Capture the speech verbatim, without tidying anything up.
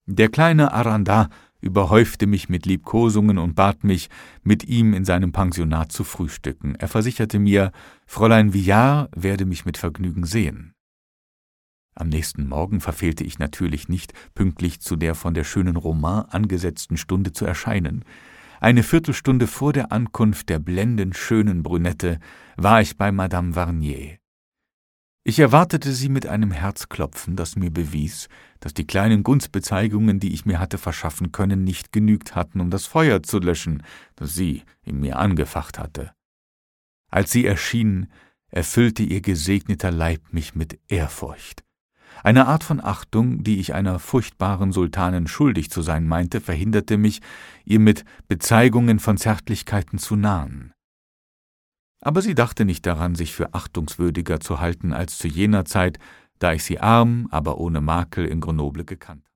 Der kleine Aranda überhäufte mich mit Liebkosungen und bat mich, mit ihm in seinem Pensionat zu frühstücken. Er versicherte mir, Fräulein Viard werde mich mit Vergnügen sehen. Am nächsten Morgen verfehlte ich natürlich nicht, pünktlich zu der von der schönen Romain angesetzten Stunde zu erscheinen. Eine Viertelstunde vor der Ankunft der blendend schönen Brünette war ich bei Madame Varnier. Ich erwartete sie mit einem Herzklopfen, das mir bewies, dass die kleinen Gunstbezeigungen, die ich mir hatte verschaffen können, nicht genügt hatten, um das Feuer zu löschen, das sie in mir angefacht hatte. Als sie erschien, erfüllte ihr gesegneter Leib mich mit Ehrfurcht. Eine Art von Achtung, die ich einer furchtbaren Sultanin schuldig zu sein meinte, verhinderte mich, ihr mit Bezeigungen von Zärtlichkeiten zu nahen. Aber sie dachte nicht daran, sich für achtungswürdiger zu halten als zu jener Zeit, da ich sie arm, aber ohne Makel in Grenoble gekannt.